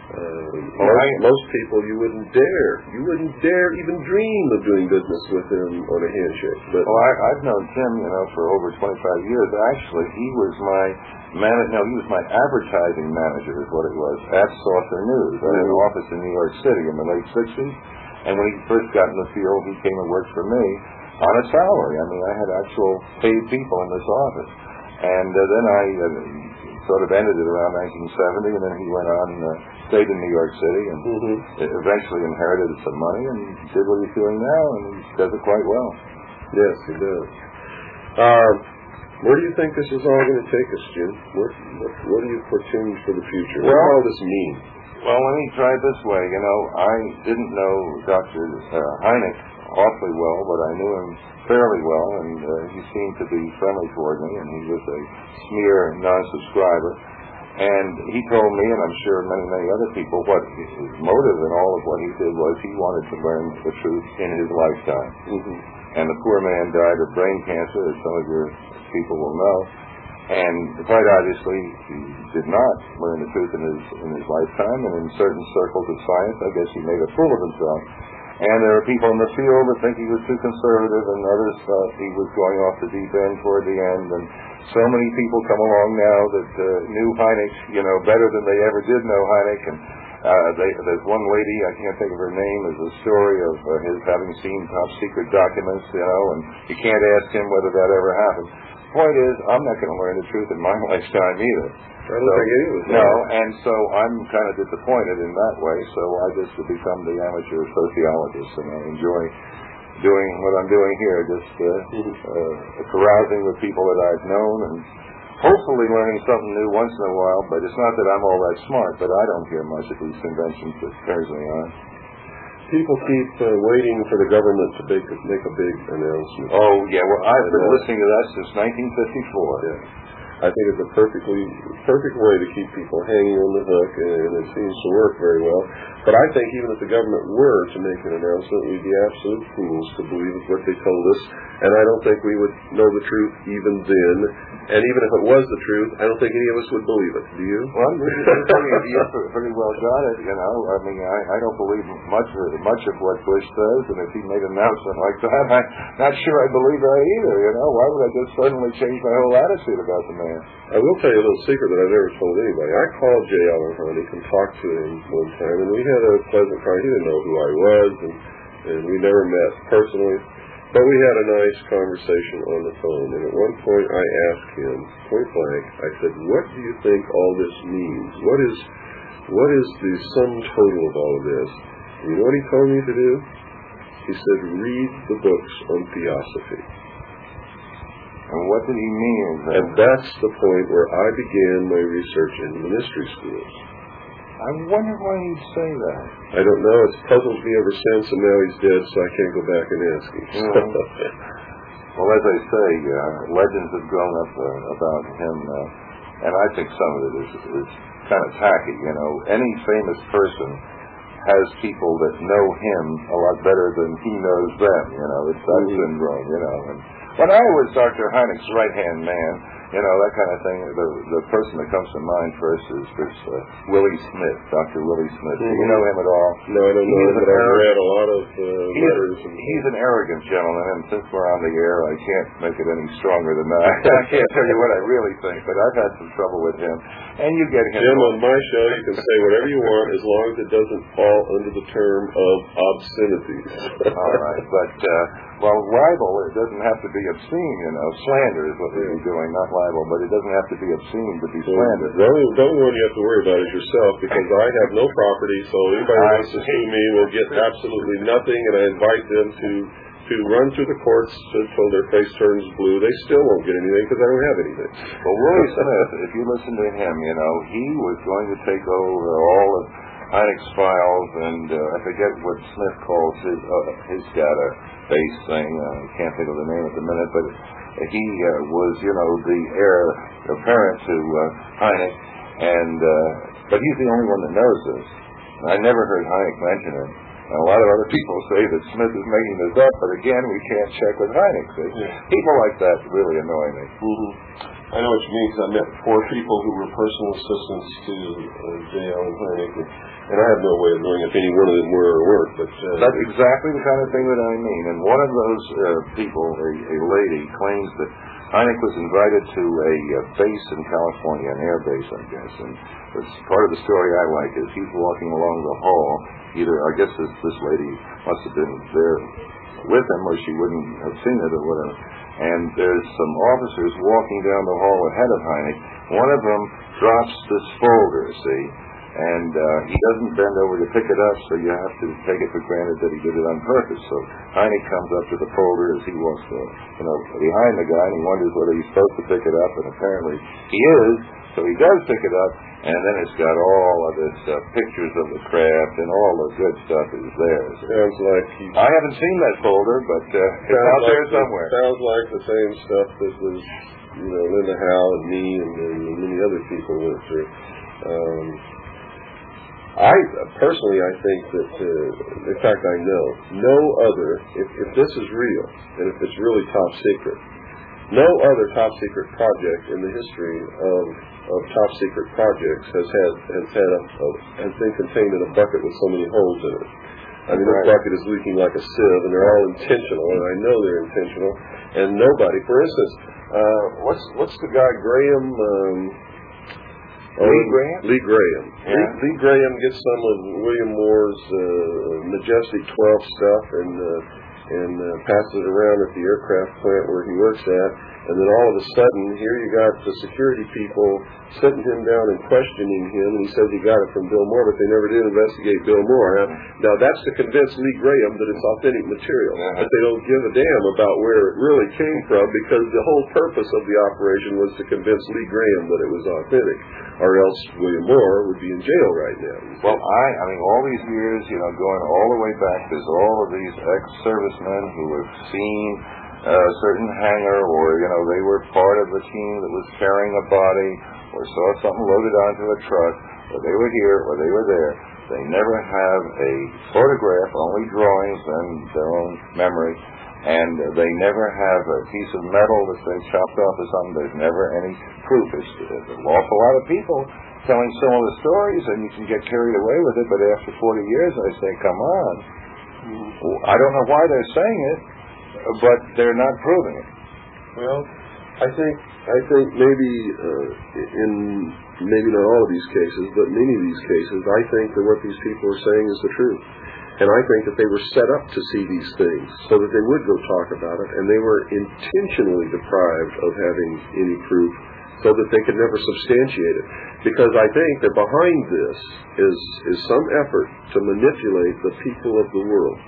Uh, well, most, I, most people you wouldn't dare, you wouldn't dare even dream of doing business with him on a handshake. But well, I, I've known Tim, you know, for over twenty-five years. Actually, he was my man. No, he was my advertising manager, is what it was, at Saucer News. I had an office in New York City in the late sixties, and when he first got in the field, he came and worked for me on a salary. I mean, I had actual paid people in this office, and uh, then I. Uh, sort of ended it around nineteen seventy, and then he went on, uh, stayed in New York City, and mm-hmm. eventually inherited some money and did what he's doing now, and he does it quite well. Yes, he does. Uh, where do you think this is all going to take us, Jim? What, what, what do you portend for the future? What well, does all this mean? Well, let me try it this way. You know, I didn't know Doctor Uh, Hynek awfully well, but I knew him fairly well, and uh, he seemed to be friendly toward me, and he was a smear non-subscriber. And he told me, and I'm sure many, many other people, what his motive in all of what he did was he wanted to learn the truth in his lifetime. Mm-hmm. And the poor man died of brain cancer, as some of your people will know. And quite obviously, he did not learn the truth in his in his lifetime, and in certain circles of science, I guess he made a fool of himself. And there are people in the field that think he was too conservative, and others thought he was going off the deep end toward the end. And so many people come along now that uh, knew Hynek, you know, better than they ever did know Hynek. And uh, they, there's one lady, I can't think of her name, is a story of uh, his having seen top secret documents, you know, and you can't ask him whether that ever happened. Point is, I'm not going to learn the truth in my lifetime either. I don't so, think any of us No, and so I'm kind of disappointed in that way, so I just have become the amateur sociologist, and I enjoy doing what I'm doing here, just uh, mm-hmm. uh, carousing with people that I've known, and hopefully learning something new once in a while, but it's not that I'm all that smart, but I don't hear much at these conventions that turns me on. People keep uh, waiting for the government to make a, make a big announcement. Oh, yeah, well, I've been listening to that since nineteen fifty-four. Yeah. I think it's a perfectly perfect way to keep people hanging on the hook, and it seems to work very well. But I think even if the government were to make an announcement, we'd be absolute fools to believe what they told us, and I don't think we would know the truth even then. And even if it was the truth, I don't think any of us would believe it. Do you? Well, you pretty well got it, you know. I mean, I, I don't believe much of, much of what Bush says, and if he made an announcement like that, I'm not sure I believe that either, you know. Why would I just suddenly change my whole attitude about the man? I will tell you a little secret that I've never told anybody. I called J. Allen Hynek and talked to him one time, and we had a pleasant conversation. He didn't know who I was, and, and we never met personally. But we had a nice conversation on the phone, and at one point I asked him, point blank, I said, what do you think all this means? What is what is the sum total of all of this? And you know what he told me to do? He said, read the books on theosophy. And what did he mean? Then? And that's the point where I began my research into the mystery schools. I wonder why he'd say that. I don't know. It's puzzled me ever since, and now he's dead, so I can't go back and ask him. Mm-hmm. Well, as I say, uh, legends have grown up uh, about him, uh, and I think some of it is, is kind of tacky. You know, any famous person has people that know him a lot better than he knows them. You know, it's that mm-hmm. syndrome. You know, and when I was Doctor Hynek's right-hand man, you know, that kind of thing, the the person that comes to mind first is this uh, Willie Smith, Doctor Willie Smith. Mm-hmm. Do you know him at all? No, I don't know him, but I've read a lot of uh, he's, letters. And he's an arrogant gentleman, and since we're on the air, I can't make it any stronger than that. I can't tell you what I really think, but I've had some trouble with him. And you get him... Jim, on my show, you can say whatever you want as long as it doesn't fall under the term of obscenities. All right, but... Uh, Well, libel, it doesn't have to be obscene, you know. Slander is what we're doing, not libel, but it doesn't have to be obscene to be slander. The only, the only one you have to worry about is yourself, because I have no property, so anybody who wants to sue me will get absolutely nothing, and I invite them to to run through the courts until their face turns blue. They still won't get anything because I don't have anything. Well, Willie Smith, if you listen to him, you know, he was going to take over all of Hynek's files, and uh, I forget what Smith calls his uh, his database thing. I uh, can't think of the name at the minute, but he uh, was, you know, the heir apparent to uh, Hynek, and uh, but he's the only one that knows this. And I never heard Hynek mention it. And a lot of other people say that Smith is making this up, but again, we can't check with Hynek. Yeah. People like that really annoy me. Mm-hmm. I know what you mean, because I met four people who were personal assistants to uh, J. Allen Hynek. And I have no way of knowing if any one of them were or weren't, but... Uh, That's exactly the kind of thing that I mean. And one of those uh, people, a, a lady, claims that Hynek was invited to a uh, base in California, an air base, I guess. And it's part of the story I like is he's walking along the hall. Either, I guess this, this lady must have been there with him or she wouldn't have seen it or whatever. And there's some officers walking down the hall ahead of Hynek. One of them drops this folder, see, and uh, he doesn't bend over to pick it up, so you have to take it for granted that he did it on purpose. So Hynek comes up to the folder as he walks, uh, you know, behind the guy, and he wonders whether he's supposed to pick it up, and apparently he is. So he does pick it up, and then it's got all of this uh, pictures of the craft, and all the good stuff is there. Sounds like he... I haven't seen that folder, but uh, it's out like there the, somewhere. Sounds like the same stuff that was, you know, Linda Howe and me and, and many other people went through. Um, I, personally, I think that, uh, in fact, I know, no other, if, if this is real, and if it's really top secret, no other top secret project in the history of of top secret projects has had has had a, a, has been contained in a bucket with so many holes in it. I mean, right. This bucket is leaking like a sieve, and they're all intentional, and I know they're intentional. And nobody, for instance, uh, what's what's the guy Graham? Um, Lee Graham. Lee Graham. Yeah. Lee, Lee Graham gets some of William Moore's uh, Majestic twelve stuff and uh, and uh, passes it around at the aircraft plant where he works at. And then all of a sudden, here you got the security people sitting him down and questioning him, and he says he got it from Bill Moore, but they never did investigate Bill Moore. Now, now that's to convince Lee Graham that it's authentic material, uh-huh. but they don't give a damn about where it really came from, because the whole purpose of the operation was to convince Lee Graham that it was authentic, or else William Moore would be in jail right now. Well, I, I mean, all these years, you know, going all the way back, there's all of these ex-servicemen who have seen a certain hangar, or, you know, they were part of the team that was carrying a body, or saw something loaded onto a truck, or they were here, or they were there. They never have a photograph, only drawings and their own memory, and they never have a piece of metal that they chopped off or something. There's never any proof. It's, it's an awful lot of people telling similar stories, and you can get carried away with it, but after forty years, I say, come on. I don't know why they're saying it, but they're not proving it. Well, I think I think maybe uh, in maybe not all of these cases, but many of these cases, I think that what these people are saying is the truth. And I think that they were set up to see these things so that they would go talk about it, and they were intentionally deprived of having any proof so that they could never substantiate it. Because I think that behind this is, is some effort to manipulate the people of the world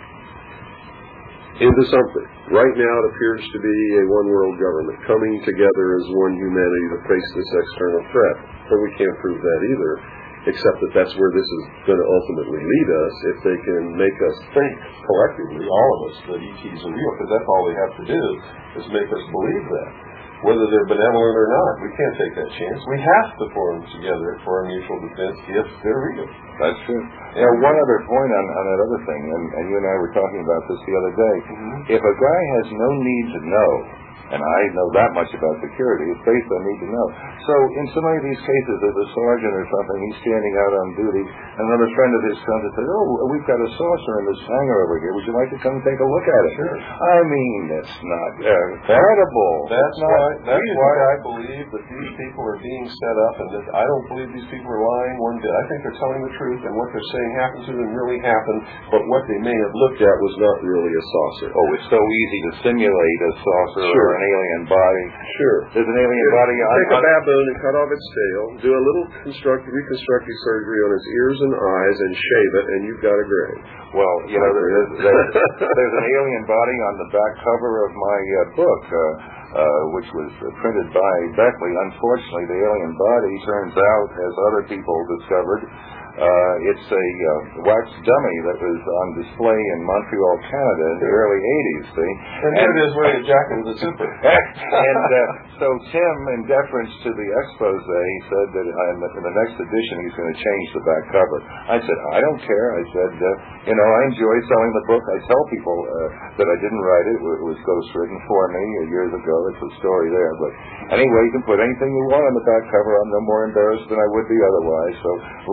into something. Right now it appears to be a one-world government coming together as one humanity to face this external threat. But we can't prove that either, except that that's where this is going to ultimately lead us, if they can make us think collectively, all of us, that E Ts are real, because that's all they have to do is make us believe that. Whether they're benevolent or not, we can't take that chance. We have to form together for our mutual defense if they're real. That's true. You know, one other point on, on that other thing, and, and you and I were talking about this the other day. Mm-hmm. If a guy has no need to know, and I know that much about security, it's based on need to know. So in so many of these cases, there's a sergeant or something, he's standing out on duty, and another friend of his comes and says, oh, we've got a saucer in this hangar over here. Would you like to come and take a look at it? Sure. I mean, it's not uh, credible. That's not why That's reasonable. why I believe that these people are being set up, and that I don't believe these people are lying one bit. I think they're telling the truth, and what they're saying happened to them really happened, but what they may have looked at was not really a saucer. Oh, it's so easy to simulate a saucer Sure. or an alien body. Sure. There's an alien If body you on... take a baboon and cut off its tail, do a little constructive, reconstructive surgery on its ears and eyes, and shave it, and you've got a grave. Well, you know, there's, there's, there's an alien body on the back cover of my uh, book, uh, uh, which was uh, printed by Beckley. Unfortunately, the alien body turns out, as other people discovered, uh, it's a uh, wax dummy that was on display in Montreal, Canada in the early eighties, see? And here it is wearing a jacket with a zipper. and uh, so Tim, in deference to the expose, he said that in the, in the next edition he's going to change the back cover. I said, I don't care. I said, uh, you know, I enjoy selling the book. I tell people uh, that I didn't write it. It was ghostwritten for me years ago. It's a story there. But anyway, you can put anything you want on the back cover. I'm no more embarrassed than I would be otherwise. So leave the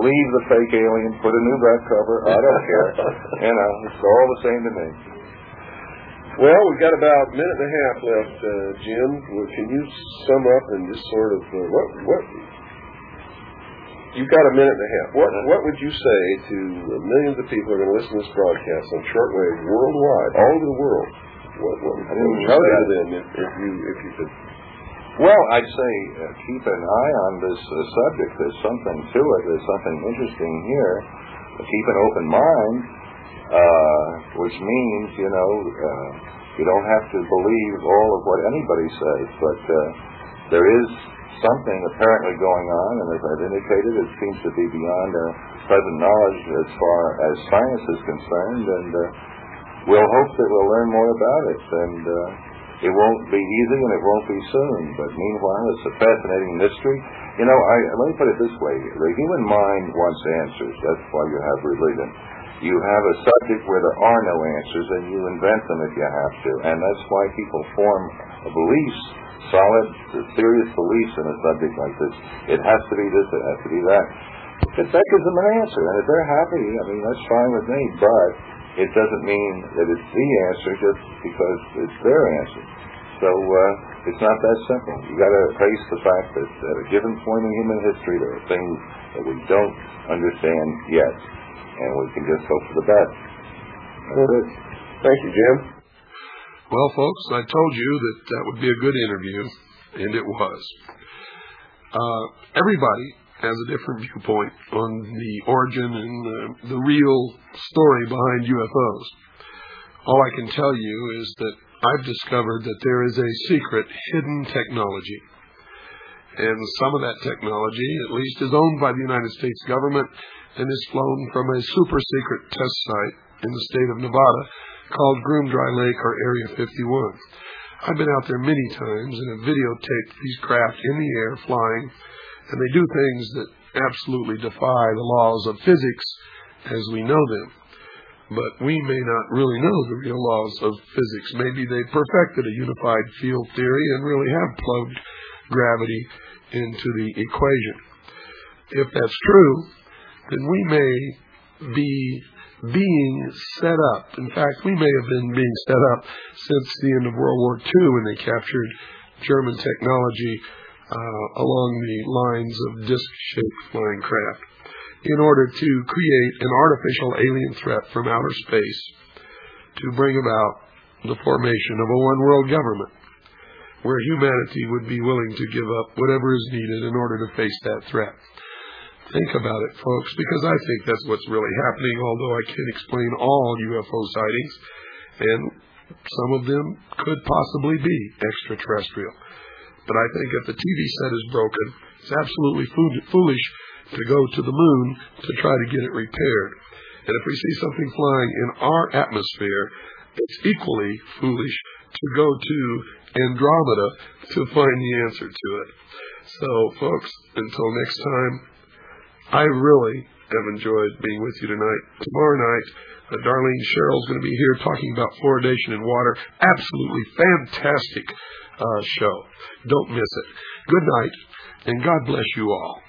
fake alien, put a new back cover. I don't care. You know, it's all the same to me. Well, we've got about a minute and a half left, uh, Jim. Well, can you sum up and just sort of uh, what what you've got a minute and a half. What what would you say to the millions of people who are going to listen to this broadcast on shortwave worldwide, all over the world? What, what, what would you say to them if, if you if you could? Well, I'd say uh, keep an eye on this uh, subject. There's something to it. There's something interesting here. Keep an open mind, uh, which means, you know, uh, you don't have to believe all of what anybody says, but uh, there is something apparently going on, and as I've indicated, it seems to be beyond our present knowledge as far as science is concerned, and uh, we'll hope that we'll learn more about it, and uh, it won't be easy and it won't be soon, but meanwhile it's a fascinating mystery. You know, I, let me put it this way. The human mind wants answers. That's why you have religion. You have a subject where there are no answers, and you invent them if you have to, and that's why people form beliefs, solid, serious beliefs in a subject like this. It has to be this, it has to be that. But that gives them an answer, and if they're happy, I mean, that's fine with me, but it doesn't mean that it's the answer just because it's their answer. So uh, it's not that simple. You got to face the fact that at a given point in human history, there are things that we don't understand yet, and we can just hope for the best. That's it. Thank you, Jim. Well, folks, I told you that that would be a good interview, and it was. Uh, everybody has a different viewpoint on the origin and uh, the real story behind U F Os. All I can tell you is that I've discovered that there is a secret hidden technology. And some of that technology, at least, is owned by the United States government and is flown from a super secret test site in the state of Nevada called Groom Dry Lake, or Area fifty-one. I've been out there many times and have videotaped these craft in the air flying, and they do things that absolutely defy the laws of physics as we know them. But we may not really know the real laws of physics. Maybe they perfected a unified field theory and really have plugged gravity into the equation. If that's true, then we may be being set up. In fact, we may have been being set up since the end of World War Two when they captured German technology uh, along the lines of disc-shaped flying craft in order to create an artificial alien threat from outer space to bring about the formation of a one-world government where humanity would be willing to give up whatever is needed in order to face that threat. Think about it, folks, because I think that's what's really happening, although I can't explain all U F O sightings, and some of them could possibly be extraterrestrial. But I think if the T V set is broken, it's absolutely foolish to go to the moon to try to get it repaired. And if we see something flying in our atmosphere, it's equally foolish to go to Andromeda to find the answer to it. So, folks, until next time, I really have enjoyed being with you tonight. Tomorrow night, uh, Darlene Sherrill's going to be here talking about fluoridation in water. Absolutely fantastic uh, show. Don't miss it. Good night, and God bless you all.